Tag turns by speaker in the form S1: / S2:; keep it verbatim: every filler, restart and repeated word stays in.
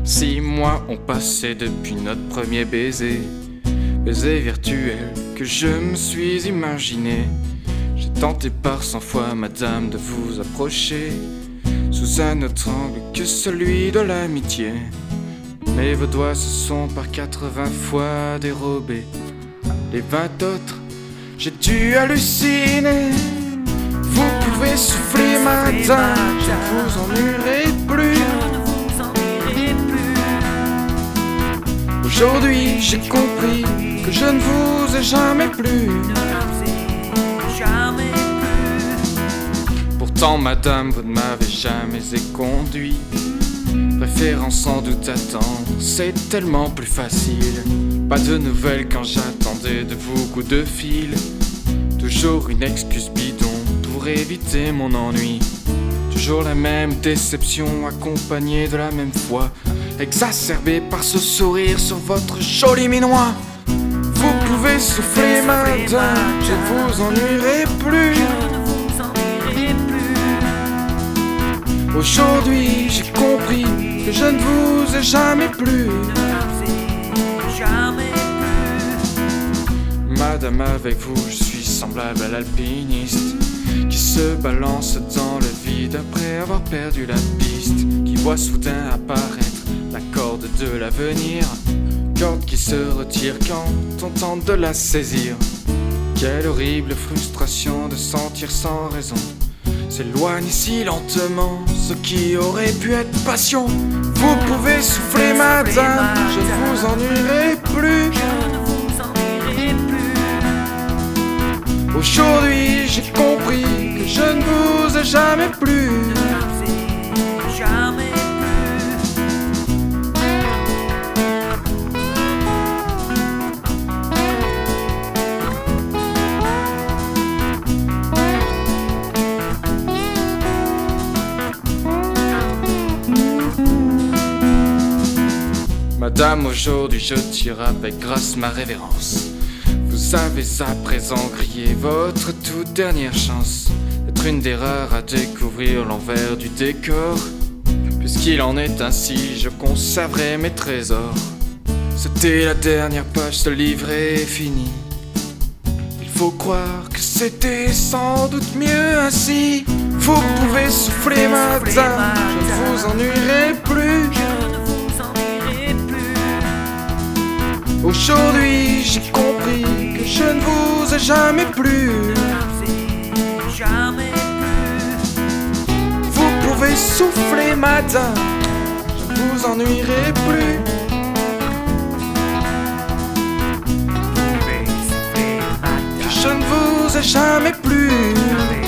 S1: Six mois ont passé depuis notre premier baiser, baiser virtuel que je me suis imaginé. J'ai tenté par cent fois, madame, de vous approcher sous un autre angle que celui de l'amitié. Mais vos doigts se sont par quatre-vingts fois dérobés. Les vingt autres, j'ai dû halluciner. Vous pouvez souffler, madame, je ne vous ennuierai plus. Aujourd'hui, j'ai compris que je ne vous ai jamais plu. Pourtant, madame, vous ne m'avez jamais éconduit, préférant sans doute attendre, c'est tellement plus facile. Pas de nouvelles quand j'attendais de vous, coup de fil. Toujours une excuse bidon pour éviter mon ennui. Toujours la même déception accompagnée de la même foi, exacerbée par ce sourire sur votre joli minois. Vous pouvez souffler, madame, je ne vous ennuierai plus. Aujourd'hui, j'ai compris que je ne vous ai jamais plu. Madame, avec vous, je suis semblable à l'alpiniste qui se balance dans le vide après avoir perdu la piste, qui voit soudain apparaître la corde de l'avenir, corde qui se retire quand on tente de la saisir. Quelle horrible frustration de sentir sans raison s'éloigne si lentement ce qui aurait pu être passion. Vous pouvez souffler, madame, je ne vous ennuierai plus. Aujourd'hui, j'ai compris que je ne vous ai jamais plu. Madame, aujourd'hui je tire avec grâce ma révérence. Vous avez à présent grillé votre toute dernière chance d'être une des rares à découvrir l'envers du décor. Puisqu'il en est ainsi, je conserverai mes trésors. C'était la dernière page, ce livret est fini. Il faut croire que c'était sans doute mieux ainsi. Vous pouvez souffler, madame, je ne vous ennuierai plus. Aujourd'hui, j'ai compris que je ne vous ai jamais plu. Vous pouvez souffler, madame, je ne vous ennuierai plus. Que je ne vous ai jamais plu.